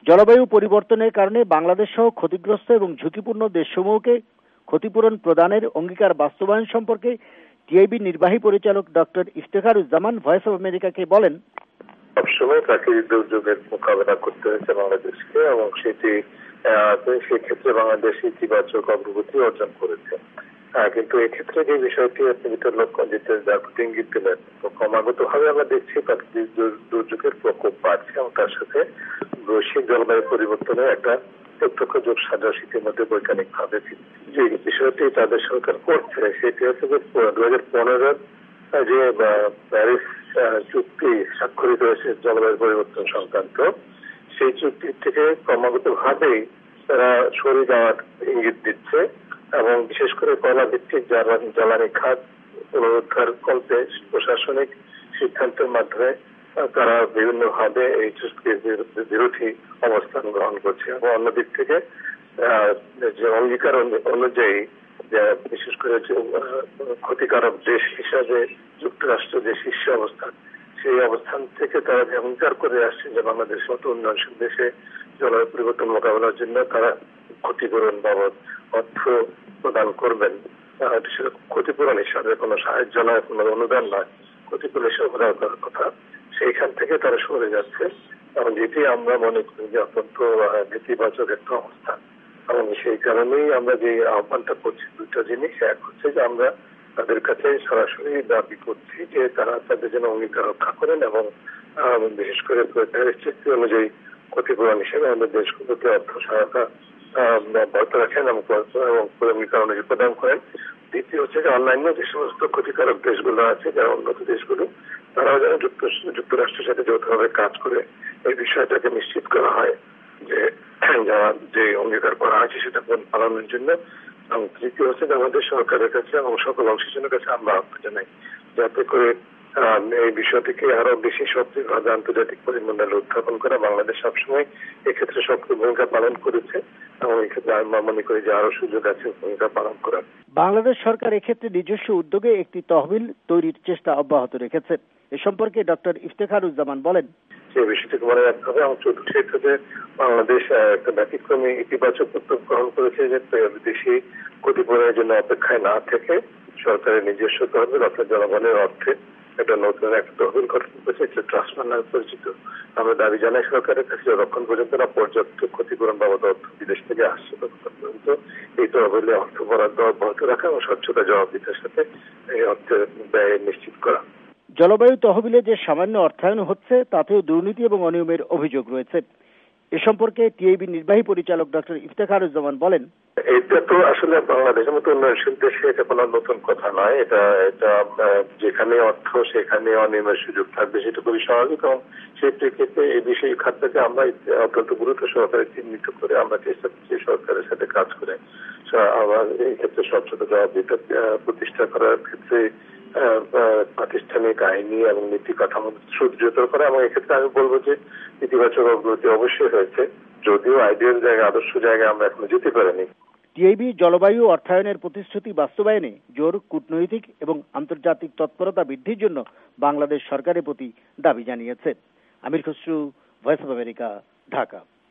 জলবায়ু পরিবর্তনের কারণে বাংলাদেশ সহ ক্ষতিগ্রস্ত এবং ঝুঁকিপূর্ণ দেশসমূহকে ক্ষতিপূরণ প্রদানের অঙ্গীকার বাস্তবায়ন সম্পর্কে টিআইবি নির্বাহী পরিচালক ডক্টর ইফতেখারুজ্জামান ভয়েস অব আমেরিকাকে বলেন, সবসময় প্রাকৃতিক দুর্যোগের মোকাবেলা করতে হয়েছে বাংলাদেশকে এবং সেক্ষেত্রে বাংলাদেশ ইতিবাচক অগ্রগতি অর্জন করেছে। কিন্তু এক্ষেত্রে যে বিষয়টি আপনি লক্ষ্য দিতে যার প্রতি ইঙ্গিত দিলেন, ক্রমাগত ভাবে আমরা দেখছি প্রাকৃতিক দুর্যোগের প্রকোপ বাড়ছে এবং তার সাথে বৈশ্বিক জলবায়ু পরিবর্তনের একটা প্রত্যক্ষ যোগ সাজস ইতিমধ্যে বৈজ্ঞানিক ভাবে যে বিষয়টি তাদের সরকার করছে সেটি হচ্ছে যে 2015 যে প্যারিস চুক্তি স্বাক্ষরিত হয়েছে জলবায়ু পরিবর্তন সংক্রান্ত, সেই চুক্তির থেকে ক্রমাগত ভাবেই তারা সরে যাওয়ার ইঙ্গিত দিচ্ছে এবং বিশেষ করে কয়লা ভিত্তিক জ্বালানি খাত পুনরুদ্ধার করতে প্রশাসনিক সিদ্ধান্তের মাধ্যমে তারা বিভিন্ন ভাবে এই চুক্তির বিরোধী অবস্থান গ্রহণ করছে এবং অন্যদিক থেকে যে অঙ্গীকার অনুযায়ী বিশেষ করে যে ক্ষতিকারক দেশ হিসাবে যুক্তরাষ্ট্র যে শীর্ষ অবস্থান, সেই অবস্থান থেকে তারা যে অঙ্গীকার করে আসছে যে বাংলাদেশ মতো উন্নয়নশীল দেশে জলবায়ু পরিবর্তন মোকাবেলার জন্য তারা ক্ষতিপূরণ বাবদ অর্থ প্রদান করবেন। সেটা ক্ষতিপূরণ হিসাবে কোনো সাহায্য নয়, কোনো অনুদান নয়, ক্ষতিপূরণ হিসাবে প্রদান করার কথা, সেইখান থেকে তারা সরে যাচ্ছে এবং যেটি আমরা মনে করি যে অত্যন্ত নেতিবাচক একটা অবস্থা। এবং সেই কারণেই আমরা যে আহ্বানটা করছি দুটো জিনিস, এক হচ্ছে যে আমরা তাদের কাছে সরাসরি দাবি করছি যে তারা তাদের জন্য অঙ্গীকার রক্ষা করেন এবং বিশেষ করে প্যারিস চুক্তি অনুযায়ী ক্ষতিপূরণ হিসেবে আমাদের দেশগুলোকে অর্থ সহায়তা অব্যাহত রাখেন এবং অঙ্গীকার অনুযায়ী প্রদান করেন। দ্বিতীয় হচ্ছে যে অন্যান্য যে সমস্ত ক্ষতিকারক দেশগুলো আছে, যারা উন্নত দেশগুলো, তারাও যেন যুক্তরাষ্ট্রের সাথে যৌথভাবে কাজ করে এই বিষয়টাকে নিশ্চিত করা হয় যে যে অঙ্গীকার করা আছে সেটা পালনের জন্য। এবং তৃতীয় হচ্ছে যে আমাদের সরকারের কাছে এবং সকল অংশীজনের কাছে আমরা আহ্বান জানাই যাতে করে এই বিষয়টিকে আরো বেশি সক্রিয়ভাবে আন্তর্জাতিক পরিমণ্ডলে উত্থাপন করা। বাংলাদেশ সবসময় এক্ষেত্রে সক্রিয় ভূমিকা পালন করেছে এবং এক্ষেত্রে আমরা মনে করি যে আরো সুযোগ আছে ভূমিকা পালন করার। বাংলাদেশ সরকার এক্ষেত্রে নিজস্ব উদ্যোগে একটি তহবিল তৈরির চেষ্টা অব্যাহত রেখেছে। এ সম্পর্কে ডক্টর ইফতেখারুজ্জামান বলেন, সেই বিষয়টিকে মনে রাখতে হবে এবং চতুর্থ ক্ষেত্রে বাংলাদেশ একটা ব্যতিক্রমী ইতিবাচক উদ্যোগ গ্রহণ করেছে যে বিদেশি ক্ষতিপূরণের জন্য অপেক্ষায় না থেকে সরকারের নিজস্ব তহবিল অর্থাৎ জনগণের অর্থে একটা নতুন একটা তহবিল গঠন করেছে, একটা ট্রাস্ট ফান্ড নামে পরিচিত। আমরা দাবি জানাই সরকারের কাছে যতক্ষণ পর্যন্ত না পর্যাপ্ত ক্ষতিপূরণ বাবদ অর্থ বিদেশ থেকে আসছে ততক্ষণ পর্যন্ত এই তহবিলে অর্থ বরাদ্দ অব্যাহত রাখা এবং স্বচ্ছতা জবাবদিহিতার সাথে এই অর্থের ব্যয় নিশ্চিত করা। জলবায়ু তহবিলে যে সামান্য অর্থায়ন হচ্ছে তাতেও দুর্নীতি এবং অনিয়মের অভিযোগ রয়েছে। এ সম্পর্কে টিআইবি নির্বাহী পরিচালক ডক্টর ইফতেখারুজ্জামান বলেন, এটা তো আসলে বাংলাদেশের মতো উন্নয়নশীল দেশে এটা কোনো নতুন কথা নয়। এটা যেখানে অর্থ সেখানে অনিয়মের সুযোগ থাকবে, সেটা খুবই স্বাভাবিক এবং সেই প্রেক্ষিতে এই বিষয় খাতটাকে আমরা অত্যন্ত গুরুত্ব সহকারে চিহ্নিত করে আমরা চেষ্টা করছি সরকারের সাথে কাজ করে আমার এই ক্ষেত্রে স্বচ্ছতা জবাবদিহিতা প্রতিষ্ঠা করার ক্ষেত্রে প্রাতিষ্ঠানিক আইনি এবং নীতি কাঠামো সুদৃঢ় করা। এবং এক্ষেত্রে আমি বলবো যে ইতিবাচক অগ্রগতি অবশ্যই হয়েছে, যদিও আইডিয়াল জায়গায় আদর্শ জায়গায় আমরা এখনো যেতে পারিনি। টিআইবি জলবায়ু অর্থায়নের প্রতিশ্রুতি বাস্তবায়নে জোর কূটনৈতিক এবং আন্তর্জাতিক তৎপরতা বৃদ্ধির জন্য বাংলাদেশ সরকারের প্রতি দাবি জানিয়েছে। Amir Khasru, voice of America, Dhaka.